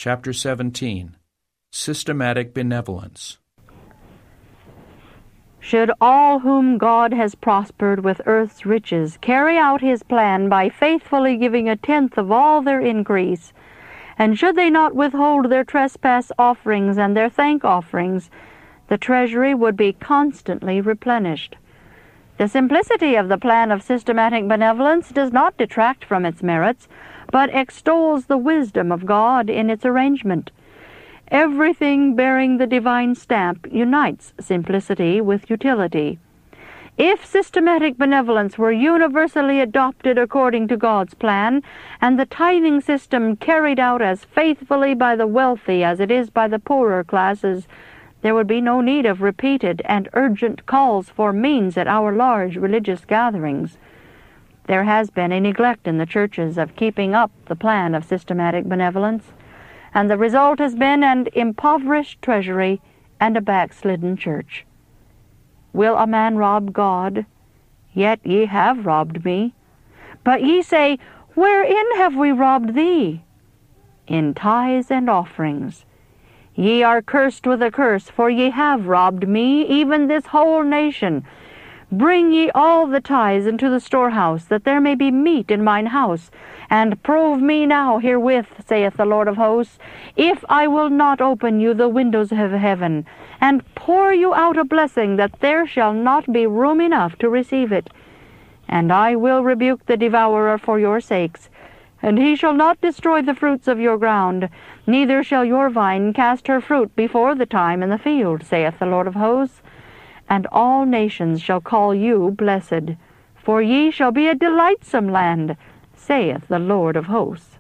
Chapter 17. Systematic Benevolence. Should all whom God has prospered with earth's riches carry out his plan by faithfully giving 1/10 of all their increase, and should they not withhold their trespass offerings and their thank offerings, the treasury would be constantly replenished. The simplicity of the plan of systematic benevolence does not detract from its merits, but extols the wisdom of God in its arrangement. Everything bearing the divine stamp unites simplicity with utility. If systematic benevolence were universally adopted according to God's plan, and the tithing system carried out as faithfully by the wealthy as it is by the poorer classes, there would be no need of repeated and urgent calls for means at our large religious gatherings. There has been a neglect in the churches of keeping up the plan of systematic benevolence, and the result has been an impoverished treasury and a backslidden church. Will a man rob God? Yet ye have robbed me. But ye say, Wherein have we robbed thee? In tithes and offerings. Ye are cursed with a curse, for ye have robbed me, even this whole nation. Bring ye all the tithes into the storehouse, that there may be meat in mine house, and prove me now herewith, saith the Lord of hosts, if I will not open you the windows of heaven, and pour you out a blessing, that there shall not be room enough to receive it. And I will rebuke the devourer for your sakes, and he shall not destroy the fruits of your ground, neither shall your vine cast her fruit before the time in the field, saith the Lord of hosts. And all nations shall call you blessed, for ye shall be a delightsome land, saith the Lord of hosts.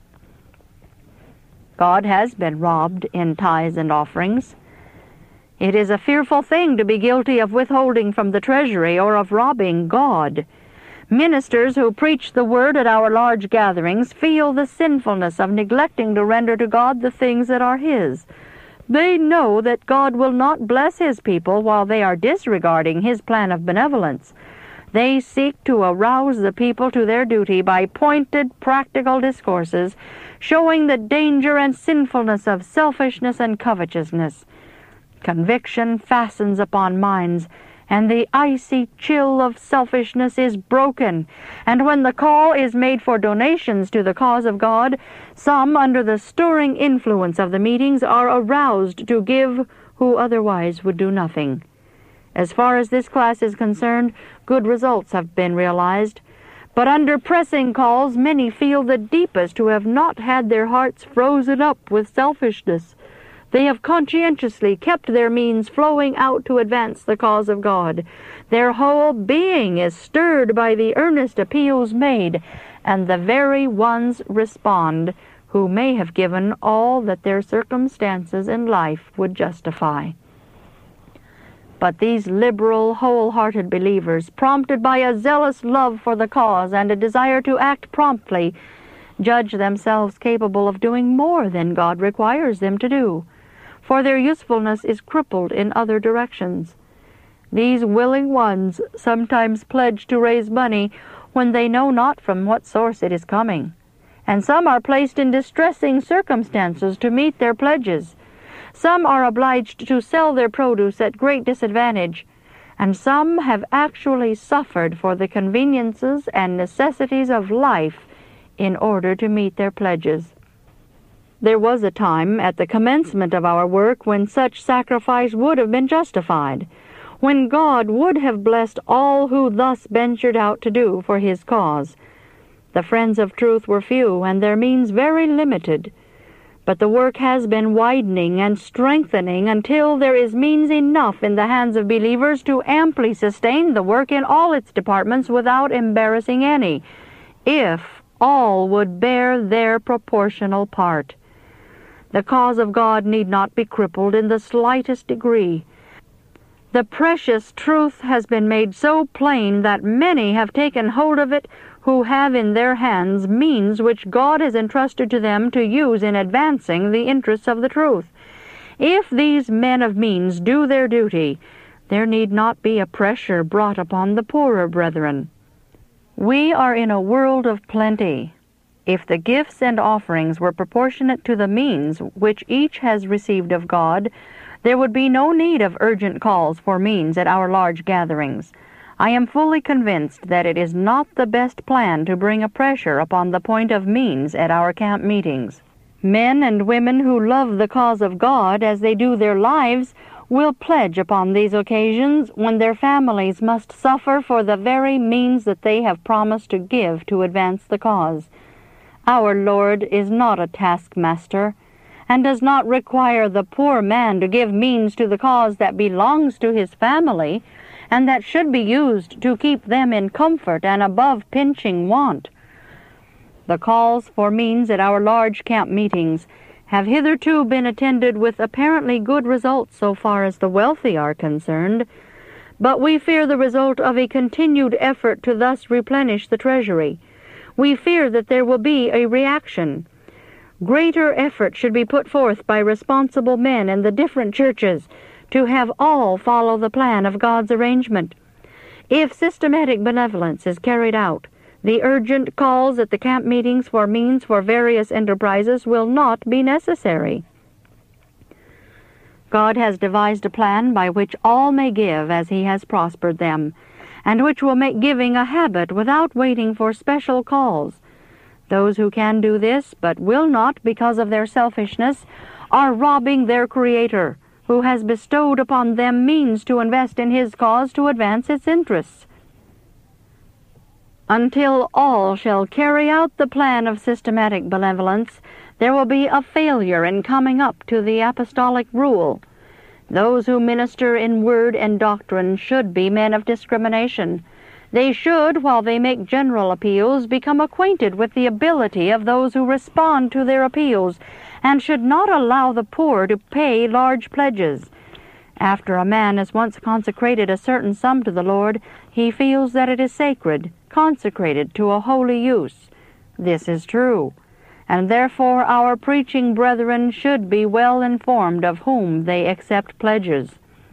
God has been robbed in tithes and offerings. It is a fearful thing to be guilty of withholding from the treasury or of robbing God. Ministers who preach the word at our large gatherings feel the sinfulness of neglecting to render to God the things that are his. They know that God will not bless his people while they are disregarding his plan of benevolence. They seek to arouse the people to their duty by pointed, practical discourses, showing the danger and sinfulness of selfishness and covetousness. Conviction fastens upon minds, and the icy chill of selfishness is broken. And when the call is made for donations to the cause of God, some, under the stirring influence of the meetings, are aroused to give who otherwise would do nothing. As far as this class is concerned, good results have been realized. But under pressing calls, many feel the deepest who have not had their hearts frozen up with selfishness. They have conscientiously kept their means flowing out to advance the cause of God. Their whole being is stirred by the earnest appeals made, and the very ones respond who may have given all that their circumstances in life would justify. But these liberal, whole-hearted believers, prompted by a zealous love for the cause and a desire to act promptly, judge themselves capable of doing more than God requires them to do, for their usefulness is crippled in other directions. These willing ones sometimes pledge to raise money when they know not from what source it is coming, and some are placed in distressing circumstances to meet their pledges. Some are obliged to sell their produce at great disadvantage, and some have actually suffered for the conveniences and necessities of life in order to meet their pledges. There was a time at the commencement of our work when such sacrifice would have been justified, when God would have blessed all who thus ventured out to do for his cause. The friends of truth were few, and their means very limited. But the work has been widening and strengthening until there is means enough in the hands of believers to amply sustain the work in all its departments without embarrassing any, if all would bear their proportional part. The cause of God need not be crippled in the slightest degree. The precious truth has been made so plain that many have taken hold of it who have in their hands means which God has entrusted to them to use in advancing the interests of the truth. If these men of means do their duty, there need not be a pressure brought upon the poorer brethren. We are in a world of plenty. If the gifts and offerings were proportionate to the means which each has received of God, there would be no need of urgent calls for means at our large gatherings. I am fully convinced that it is not the best plan to bring a pressure upon the point of means at our camp meetings. Men and women who love the cause of God as they do their lives will pledge upon these occasions when their families must suffer for the very means that they have promised to give to advance the cause. Our Lord is not a taskmaster, and does not require the poor man to give means to the cause that belongs to his family, and that should be used to keep them in comfort and above pinching want. The calls for means at our large camp meetings have hitherto been attended with apparently good results so far as the wealthy are concerned, but we fear the result of a continued effort to thus replenish the treasury. We fear that there will be a reaction. Greater effort should be put forth by responsible men in the different churches to have all follow the plan of God's arrangement. If systematic benevolence is carried out, the urgent calls at the camp meetings for means for various enterprises will not be necessary. God has devised a plan by which all may give as He has prospered them, and which will make giving a habit without waiting for special calls. Those who can do this, but will not because of their selfishness, are robbing their Creator, who has bestowed upon them means to invest in His cause to advance its interests. Until all shall carry out the plan of systematic benevolence, there will be a failure in coming up to the apostolic rule. Those who minister in word and doctrine should be men of discrimination. They should, while they make general appeals, become acquainted with the ability of those who respond to their appeals, and should not allow the poor to pay large pledges. After a man has once consecrated a certain sum to the Lord, he feels that it is sacred, consecrated to a holy use. This is true, and therefore our preaching brethren should be well informed of whom they accept pledges.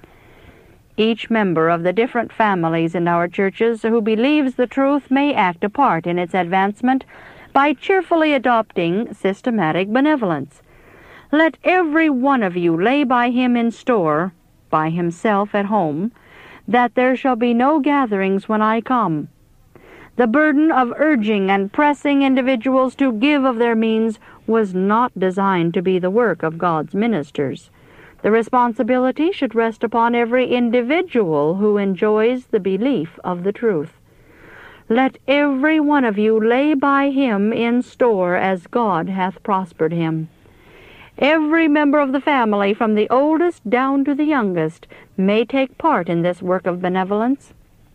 Each member of the different families in our churches who believes the truth may act a part in its advancement by cheerfully adopting systematic benevolence. Let every one of you lay by him in store, by himself at home, that there shall be no gatherings when I come. The burden of urging and pressing individuals to give of their means was not designed to be the work of God's ministers. The responsibility should rest upon every individual who enjoys the belief of the truth. Let every one of you lay by him in store as God hath prospered him. Every member of the family, from the oldest down to the youngest, may take part in this work of benevolence.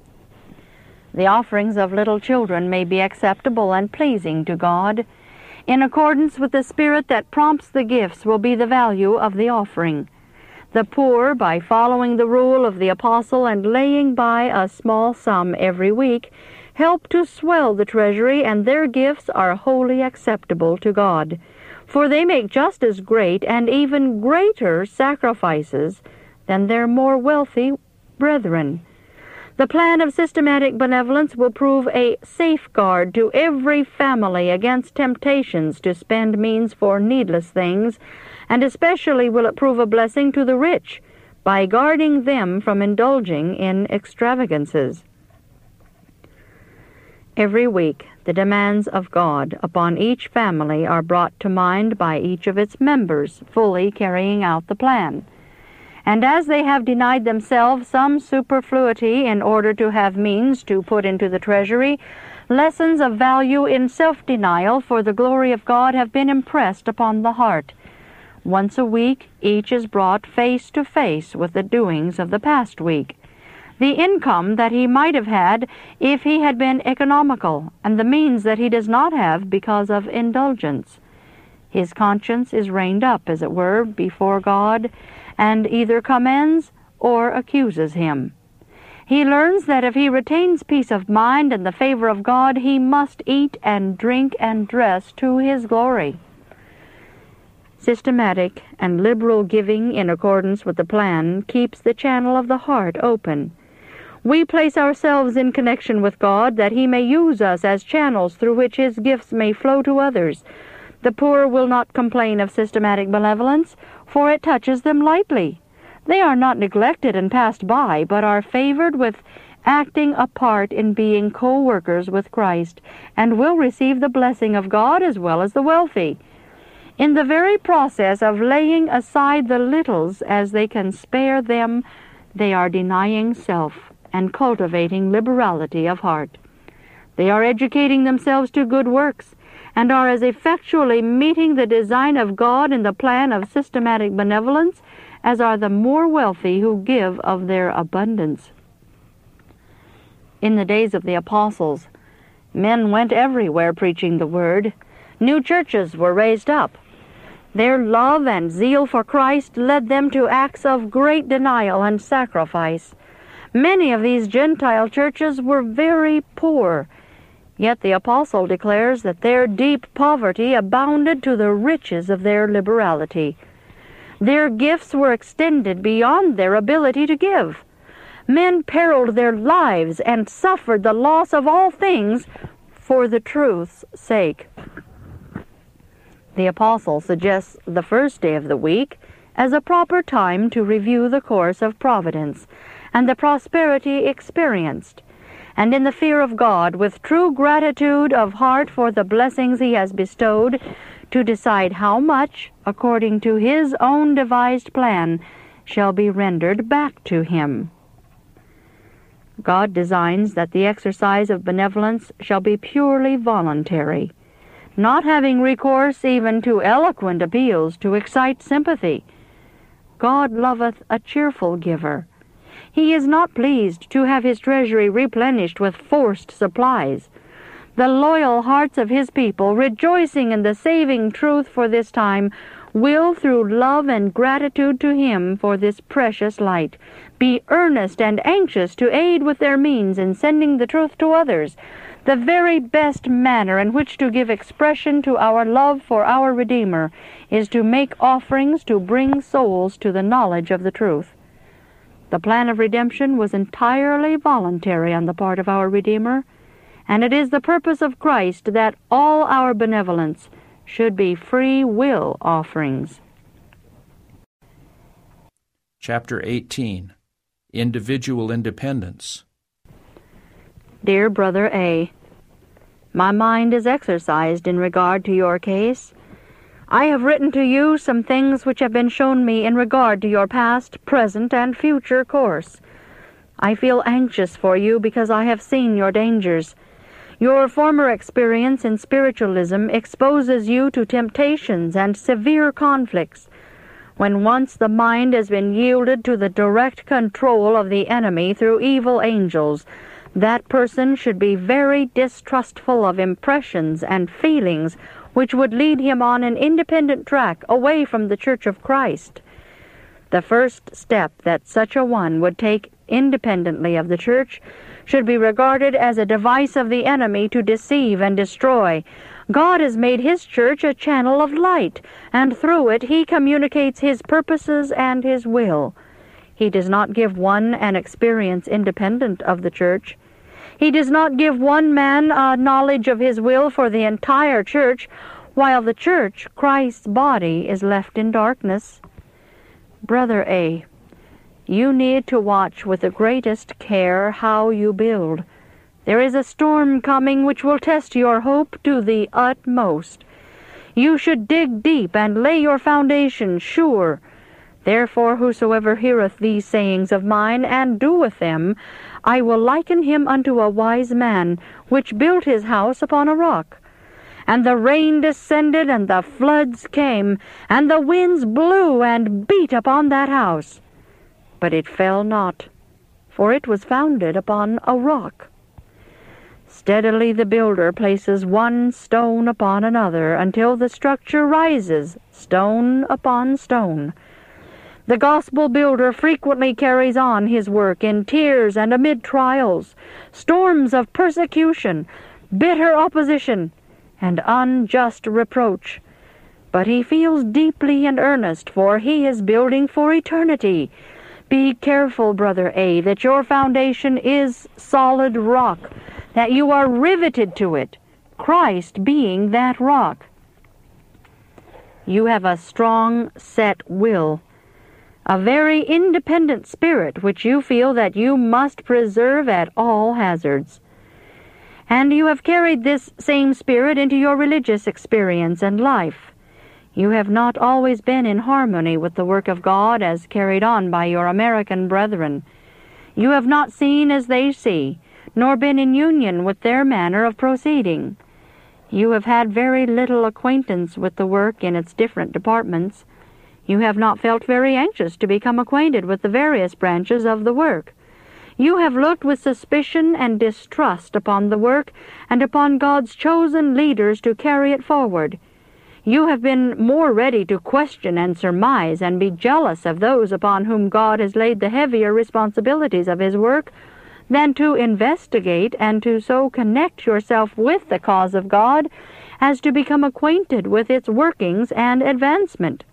The offerings of little children may be acceptable and pleasing to God. In accordance with the spirit that prompts the gifts will be the value of the offering. The poor, by following the rule of the apostle and laying by a small sum every week, help to swell the treasury, and their gifts are wholly acceptable to God, for they make just as great and even greater sacrifices than their more wealthy brethren. The plan of systematic benevolence will prove a safeguard to every family against temptations to spend means for needless things, and especially will it prove a blessing to the rich by guarding them from indulging in extravagances. Every week, the demands of God upon each family are brought to mind by each of its members, fully carrying out the plan. And as they have denied themselves some superfluity in order to have means to put into the treasury, lessons of value in self-denial for the glory of God have been impressed upon the heart. Once a week, each is brought face to face with the doings of the past week, the income that he might have had if he had been economical, and the means that he does not have because of indulgence. His conscience is reined up, as it were, before God, and either commends or accuses him. He learns that if he retains peace of mind and the favor of God, he must eat and drink and dress to his glory. Systematic and liberal giving in accordance with the plan keeps the channel of the heart open. We place ourselves in connection with God that He may use us as channels through which His gifts may flow to others. The poor will not complain of systematic benevolence, for it touches them lightly. They are not neglected and passed by, but are favored with acting a part in being co-workers with Christ, and will receive the blessing of God as well as the wealthy. In the very process of laying aside the littles as they can spare them, they are denying self and cultivating liberality of heart. They are educating themselves to good works, and are as effectually meeting the design of God in the plan of systematic benevolence as are the more wealthy who give of their abundance. In the days of the apostles, men went everywhere preaching the word. New churches were raised up. Their love and zeal for Christ led them to acts of great denial and sacrifice. Many of these Gentile churches were very poor, yet the apostle declares that their deep poverty abounded to the riches of their liberality. Their gifts were extended beyond their ability to give. Men periled their lives and suffered the loss of all things for the truth's sake. The apostle suggests the first day of the week as a proper time to review the course of providence and the prosperity experienced, and in the fear of God, with true gratitude of heart for the blessings He has bestowed, to decide how much, according to His own devised plan, shall be rendered back to Him. God designs that the exercise of benevolence shall be purely voluntary, not having recourse even to eloquent appeals to excite sympathy. God loveth a cheerful giver. He is not pleased to have His treasury replenished with forced supplies. The loyal hearts of His people, rejoicing in the saving truth for this time, will, through love and gratitude to Him for this precious light, be earnest and anxious to aid with their means in sending the truth to others. The very best manner in which to give expression to our love for our Redeemer is to make offerings to bring souls to the knowledge of the truth. The plan of redemption was entirely voluntary on the part of our Redeemer, and it is the purpose of Christ that all our benevolence should be free will offerings. Chapter 18. Individual Independence. Dear Brother A., my mind is exercised in regard to your case. I have written to you some things which have been shown me in regard to your past, present, and future course. I feel anxious for you because I have seen your dangers. Your former experience in spiritualism exposes you to temptations and severe conflicts. When once the mind has been yielded to the direct control of the enemy through evil angels, that person should be very distrustful of impressions and feelings which would lead him on an independent track away from the Church of Christ. The first step that such a one would take independently of the Church should be regarded as a device of the enemy to deceive and destroy. God has made His Church a channel of light, and through it He communicates His purposes and His will. He does not give one an experience independent of the Church. He does not give one man a knowledge of His will for the entire Church, while the Church, Christ's body, is left in darkness. Brother A., you need to watch with the greatest care how you build. There is a storm coming which will test your hope to the utmost. You should dig deep and lay your foundation sure. Therefore whosoever heareth these sayings of mine, and doeth them, I will liken him unto a wise man, which built his house upon a rock. And the rain descended, and the floods came, and the winds blew and beat upon that house. But it fell not, for it was founded upon a rock. Steadily the builder places one stone upon another, until the structure rises, stone upon stone. The gospel builder frequently carries on his work in tears and amid trials, storms of persecution, bitter opposition, and unjust reproach. But he feels deeply in earnest, for he is building for eternity, Be careful, Brother A, that your foundation is solid rock, that you are riveted to it, Christ being that rock. You have a strong, set will, a very independent spirit which you feel that you must preserve at all hazards. And you have carried this same spirit into your religious experience and life. You have not always been in harmony with the work of God as carried on by your American brethren. You have not seen as they see, nor been in union with their manner of proceeding. You have had very little acquaintance with the work in its different departments. You have not felt very anxious to become acquainted with the various branches of the work. You have looked with suspicion and distrust upon the work and upon God's chosen leaders to carry it forward. You have been more ready to question and surmise and be jealous of those upon whom God has laid the heavier responsibilities of His work than to investigate and to so connect yourself with the cause of God as to become acquainted with its workings and advancement.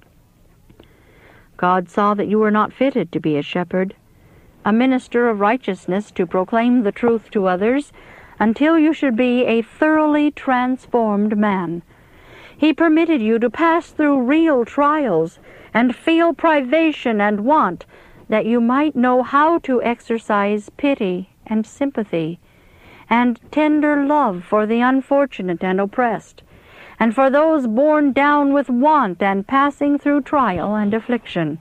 God saw that you were not fitted to be a shepherd, a minister of righteousness to proclaim the truth to others, until you should be a thoroughly transformed man. He permitted you to pass through real trials and feel privation and want, that you might know how to exercise pity and sympathy and tender love for the unfortunate and oppressed, and for those borne down with want and passing through trial and affliction.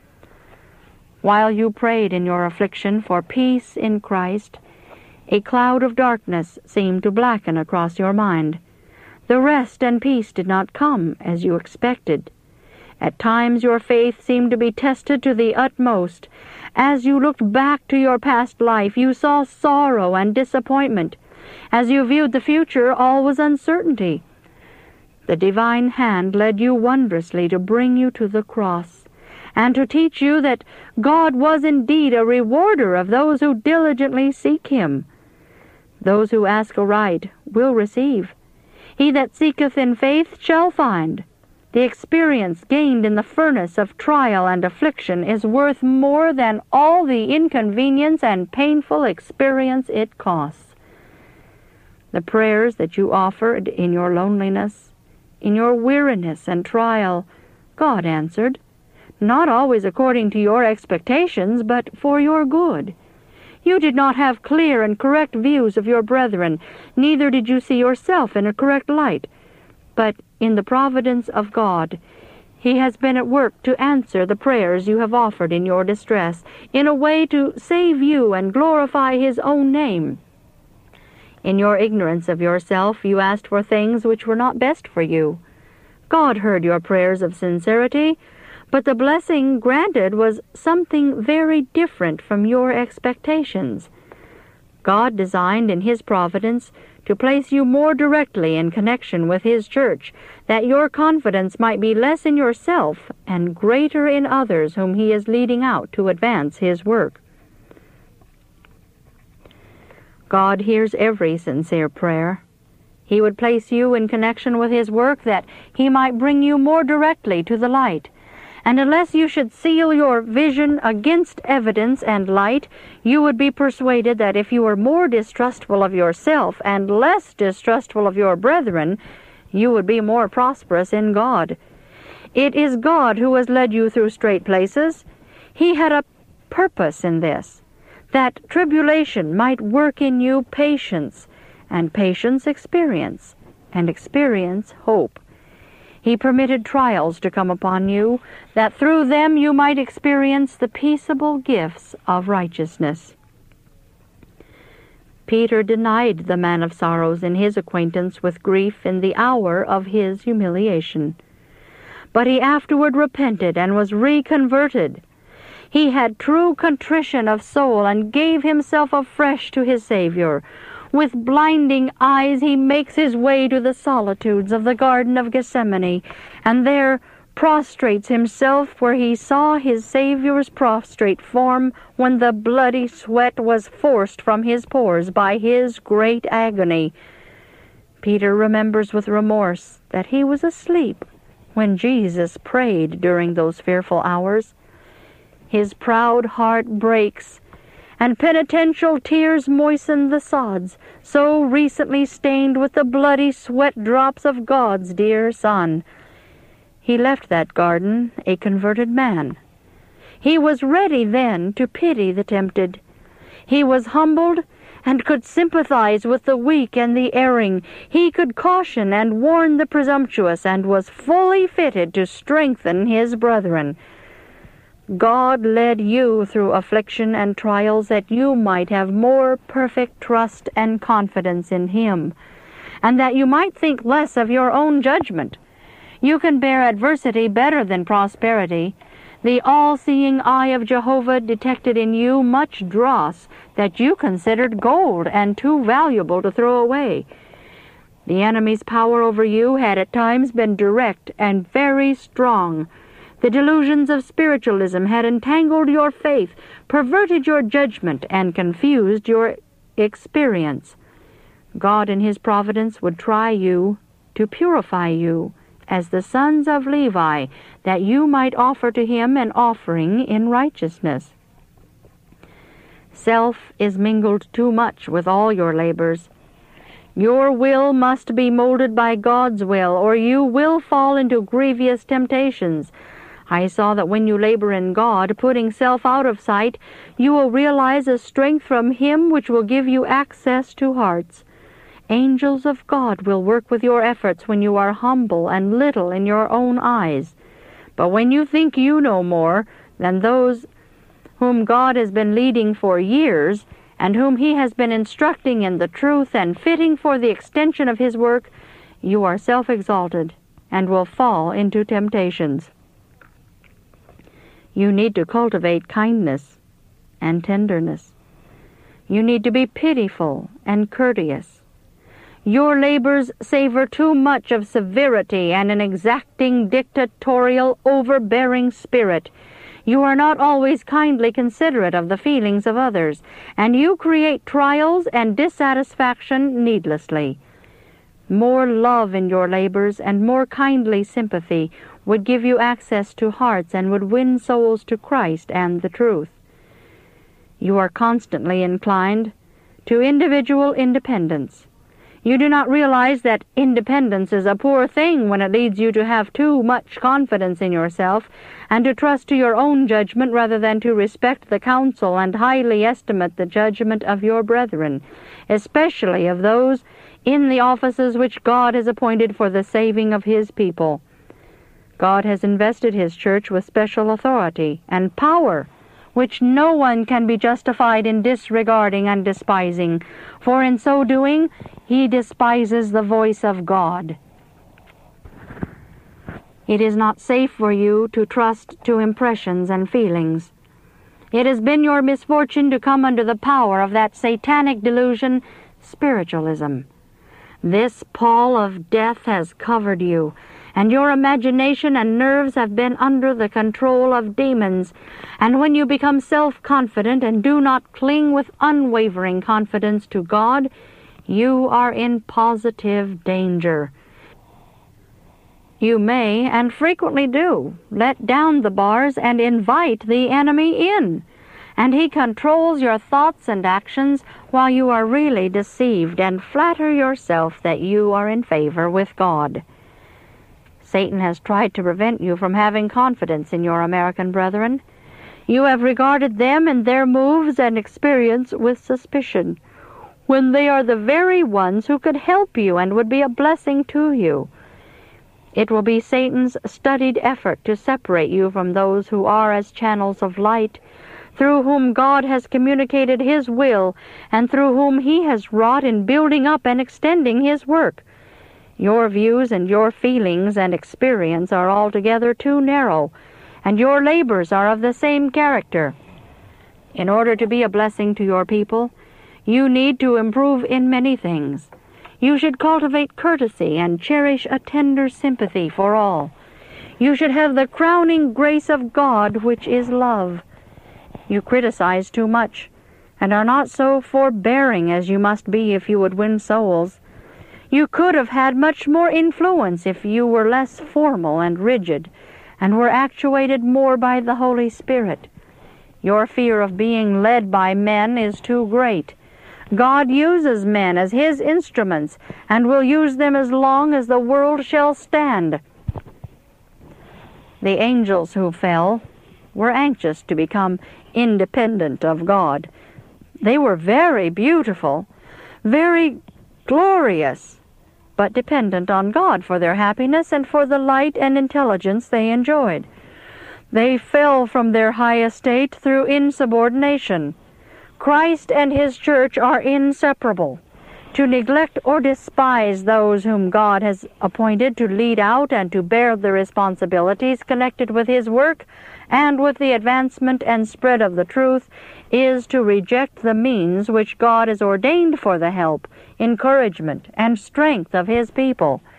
While you prayed in your affliction for peace in Christ, a cloud of darkness seemed to blacken across your mind. The rest and peace did not come as you expected. At times your faith seemed to be tested to the utmost. As you looked back to your past life, you saw sorrow and disappointment. As you viewed the future, all was uncertainty. The divine hand led you wondrously to bring you to the cross, and to teach you that God was indeed a rewarder of those who diligently seek Him. Those who ask aright will receive. He that seeketh in faith shall find. The experience gained in the furnace of trial and affliction is worth more than all the inconvenience and painful experience it costs. The prayers that you offered in your loneliness, in your weariness and trial, God answered, not always according to your expectations, but for your good. You did not have clear and correct views of your brethren, neither did you see yourself in a correct light. But in the providence of God, He has been at work to answer the prayers you have offered in your distress, in a way to save you and glorify His own name. In your ignorance of yourself, you asked for things which were not best for you. God heard your prayers of sincerity, but the blessing granted was something very different from your expectations. God designed in His providence to place you more directly in connection with His church, that your confidence might be less in yourself and greater in others whom He is leading out to advance His work. God hears every sincere prayer. He would place you in connection with His work that He might bring you more directly to the light. And unless you should seal your vision against evidence and light, you would be persuaded that if you were more distrustful of yourself and less distrustful of your brethren, you would be more prosperous in God. It is God who has led you through straight places. He had a purpose in this, that tribulation might work in you patience, and patience experience, and experience hope. He permitted trials to come upon you, that through them you might experience the peaceable gifts of righteousness. Peter denied the man of sorrows in his acquaintance with grief in the hour of his humiliation. But he afterward repented and was reconverted. He had true contrition of soul and gave himself afresh to his Savior. With blinding eyes he makes his way to the solitudes of the Garden of Gethsemane, and there prostrates himself where he saw his Savior's prostrate form when the bloody sweat was forced from his pores by his great agony. Peter remembers with remorse that he was asleep when Jesus prayed during those fearful hours. his proud heart breaks, and penitential tears moisten the sods, so recently stained with the bloody sweat drops of God's dear Son. He left that garden a converted man. He was ready then to pity the tempted. He was humbled and could sympathize with the weak and the erring. He could caution and warn the presumptuous, and was fully fitted to strengthen his brethren. God led you through affliction and trials that you might have more perfect trust and confidence in Him, and that you might think less of your own judgment. You can bear adversity better than prosperity. The all-seeing eye of Jehovah detected in you much dross that you considered gold and too valuable to throw away. The enemy's power over you had at times been direct and very strong. The delusions of spiritualism had entangled your faith, perverted your judgment, and confused your experience. God in His providence would try you to purify you as the sons of Levi, that you might offer to Him an offering in righteousness. Self is mingled too much with all your labors. Your will must be molded by God's will, or you will fall into grievous temptations. I saw that when you labor in God, putting self out of sight, you will realize a strength from Him which will give you access to hearts. Angels of God will work with your efforts when you are humble and little in your own eyes. But when you think you know more than those whom God has been leading for years, and whom He has been instructing in the truth and fitting for the extension of His work, you are self-exalted and will fall into temptations. You need to cultivate kindness and tenderness. You need to be pitiful and courteous. Your labors savor too much of severity and an exacting, dictatorial, overbearing spirit. You are not always kindly considerate of the feelings of others, and you create trials and dissatisfaction needlessly. More love in your labors and more kindly sympathy would give you access to hearts and would win souls to Christ and the truth. You are constantly inclined to individual independence. You do not realize that independence is a poor thing when it leads you to have too much confidence in yourself and to trust to your own judgment rather than to respect the counsel and highly estimate the judgment of your brethren, especially of those in the offices which God has appointed for the saving of His people. God has invested His church with special authority and power, which no one can be justified in disregarding and despising, for in so doing he despises the voice of God. It is not safe for you to trust to impressions and feelings. It has been your misfortune to come under the power of that satanic delusion, spiritualism. This pall of death has covered you, and your imagination and nerves have been under the control of demons. And when you become self-confident and do not cling with unwavering confidence to God, you are in positive danger. You may, and frequently do, let down the bars and invite the enemy in, and he controls your thoughts and actions while you are really deceived and flatter yourself that you are in favor with God. Satan has tried to prevent you from having confidence in your American brethren. You have regarded them and their moves and experience with suspicion, when they are the very ones who could help you and would be a blessing to you. It will be Satan's studied effort to separate you from those who are as channels of light, through whom God has communicated His will, and through whom He has wrought in building up and extending His work. Your views and your feelings and experience are altogether too narrow, and your labors are of the same character. In order to be a blessing to your people, you need to improve in many things. You should cultivate courtesy and cherish a tender sympathy for all. You should have the crowning grace of God, which is love. You criticize too much, and are not so forbearing as you must be if you would win souls. You could have had much more influence if you were less formal and rigid, and were actuated more by the Holy Spirit. Your fear of being led by men is too great. God uses men as His instruments, and will use them as long as the world shall stand. The angels who fell were anxious to become independent of God. They were very beautiful, very glorious, but dependent on God for their happiness and for the light and intelligence they enjoyed. They fell from their high estate through insubordination. Christ and His church are inseparable. To neglect or despise those whom God has appointed to lead out and to bear the responsibilities connected with His work and with the advancement and spread of the truth is to reject the means which God has ordained for the help, encouragement, and strength of His people.